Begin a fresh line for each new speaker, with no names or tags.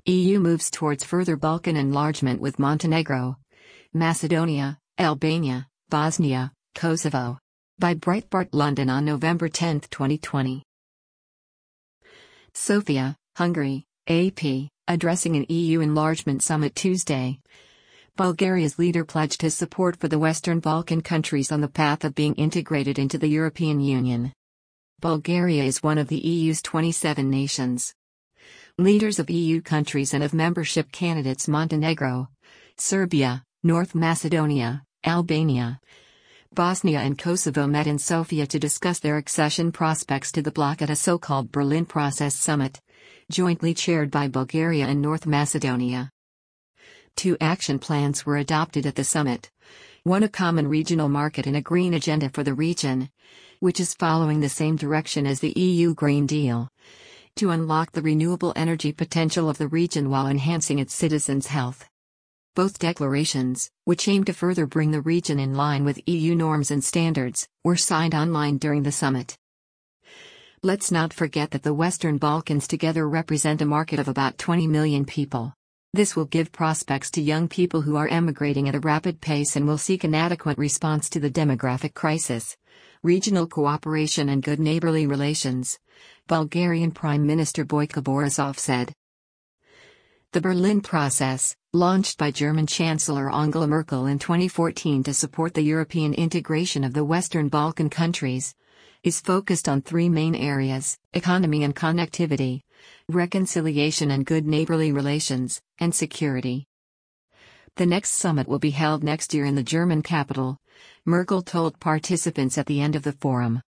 EU moves towards further Balkan enlargement with Montenegro, Macedonia, Albania, Bosnia, Kosovo. By Breitbart London on November 10, 2020. Sofia, Hungary, AP, addressing an EU enlargement summit Tuesday. Bulgaria's leader pledged his support for the Western Balkan countries on the path of being integrated into the European Union. Bulgaria is one of the EU's 27 nations. Leaders of EU countries and of membership candidates Montenegro, Serbia, North Macedonia, Albania, Bosnia and Kosovo met in Sofia to discuss their accession prospects to the bloc at a so-called Berlin Process Summit, jointly chaired by Bulgaria and North Macedonia. 2 action plans were adopted at the summit. One, a common regional market and a green agenda for the region, which is following the same direction as the EU Green Deal, to unlock the renewable energy potential of the region while enhancing its citizens' health. Both declarations, which aim to further bring the region in line with EU norms and standards, were signed online during the summit. Let's not forget that the Western Balkans together represent a market of about 20 million people. This will give prospects to young people who are emigrating at a rapid pace and will seek an adequate response to the demographic crisis, regional cooperation and good neighborly relations, Bulgarian Prime Minister Boyko Borisov said. The Berlin Process, launched by German Chancellor Angela Merkel in 2014 to support the European integration of the Western Balkan countries, is focused on 3 main areas: economy and connectivity, reconciliation and good neighborly relations, and security. The next summit will be held next year in the German capital, Merkel told participants at the end of the forum.